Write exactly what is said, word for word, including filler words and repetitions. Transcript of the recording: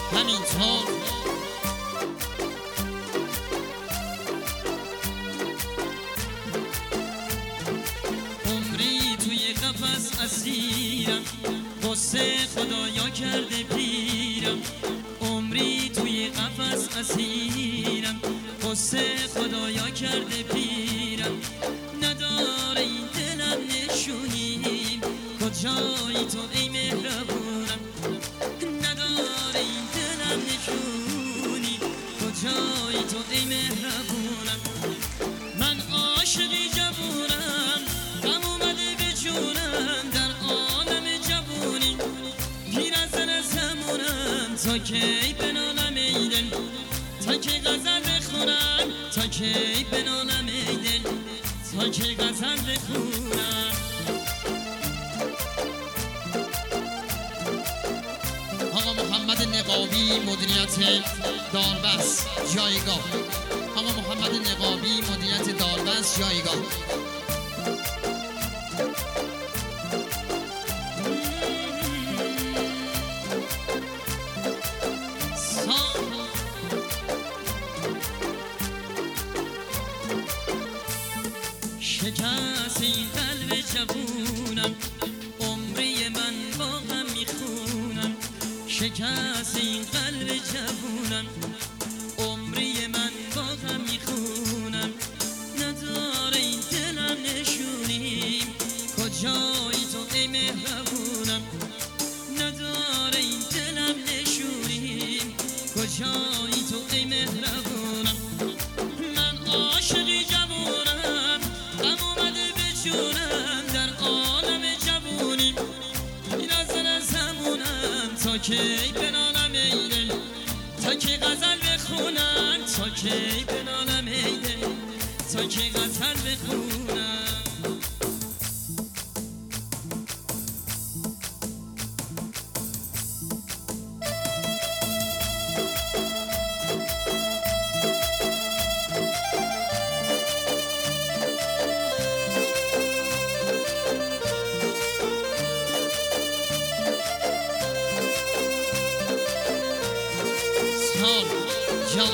همینطور عمری توی قفس اسیرم، قصه خدایا کرده پیرم. عمری توی قفس اسیرم، قصه خدایا کرده پیرم. نداره این دلم نشونی، کجایی تو ای مهربونم. نداره این دلم نشونی، کجایی تو ای مهربونم. من عاشقی جوونم، غم اومده به جونم. در عالم جوونی پیرزن از همونم. تا کی بنالم ای دل، تا کی غزل بخونم. تا کی بنالم ای دل، تا کی غزل بخونم. آقا محمد نقابی مدیریت داربست جایگاه. آقا محمد نقابی مدیریت داربست جایگاه. شکست این قلب جوونم، عمری من با غم میخونم. شکست این قلب جوونم، عمری من با غم میخونم. نداره این دلم نشونی، کجایی تو ای مهربونم. نداره این دلم نشونی، کجایی تو ای مهربونم. من عاشقی جوونم، غم اومده به جونم. در عالم جوونی پیرزن از همونم. تا کی بنالم ای دل، تا کی غزل بخونم. تا کی بنالم ای دل، تا کی غزل بخونم. جان